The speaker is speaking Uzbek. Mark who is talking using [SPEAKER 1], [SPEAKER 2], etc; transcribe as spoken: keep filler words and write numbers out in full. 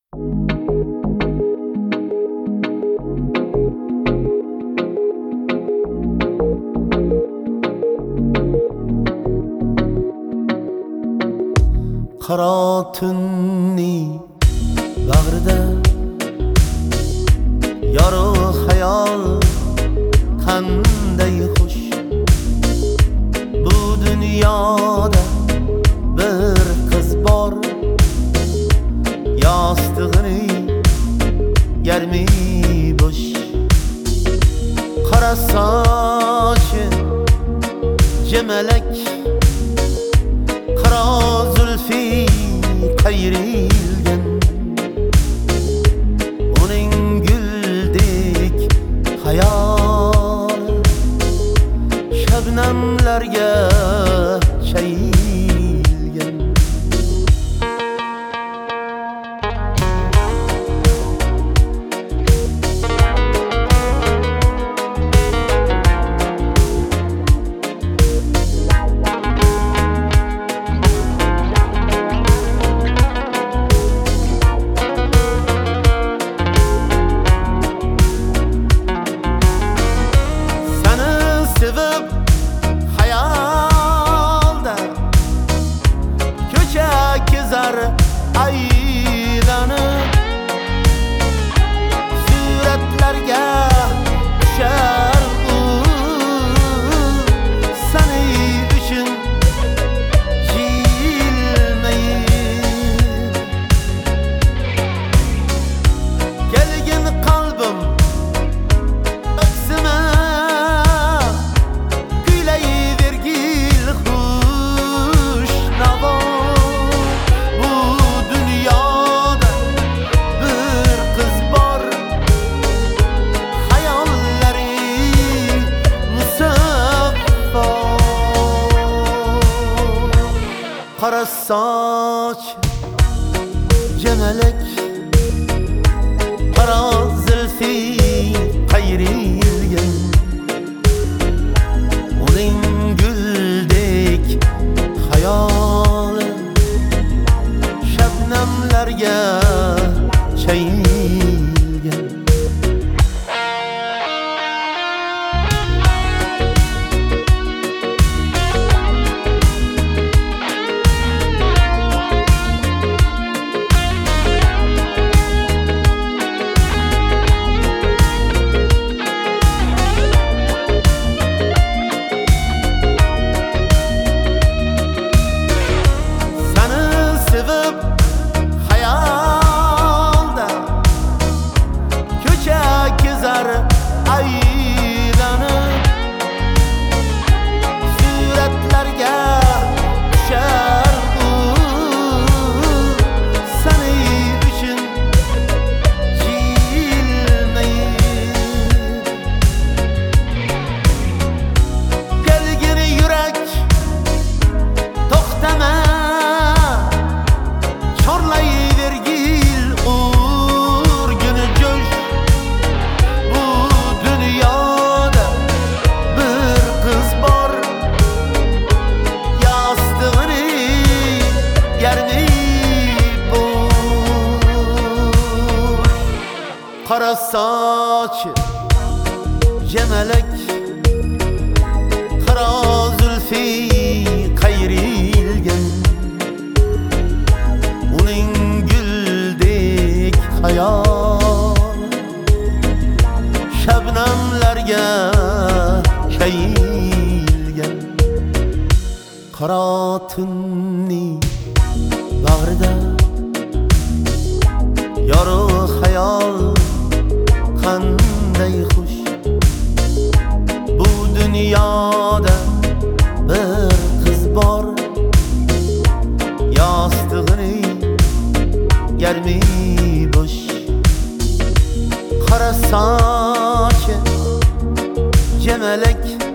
[SPEAKER 1] Qaro tunni bag'rida yorug' xayol qanday xush. Bu dunyoda bir qiz bor, yostig'ini yarmi bo'sh. Qora sochi jimalak, qaro zulfi qayrilgan, uning guldek hayol shabnamlarga chayilgan. Aylanıp suratlarga tushar u, seni uchun jilmayib. Kelgin qalbim aksima, kuylayvergil xush navo. Qora soch jimalak, qaro zulfi qayrilgan, uning guldek hayoli shabnamlarga chayilgan. Aylanıp suratlarga tushar u, seni uchun jilmayib. Kelgin yurak to'xtama, chorlayvergil urguni jo'sh. Dunyoda bir qiz bor, yostig'ini yarmi bo'sh. Qora sochi jimalak, qaro zulfi qayrilgan, uning guldek hayol shabnamlarga chayilgan. Qaro tunni bag'rida yorug' xayol qanday xush. Bu dunyoda bir qiz bor, yostig'ini yarmi bo'sh. Qora sochi jimalak,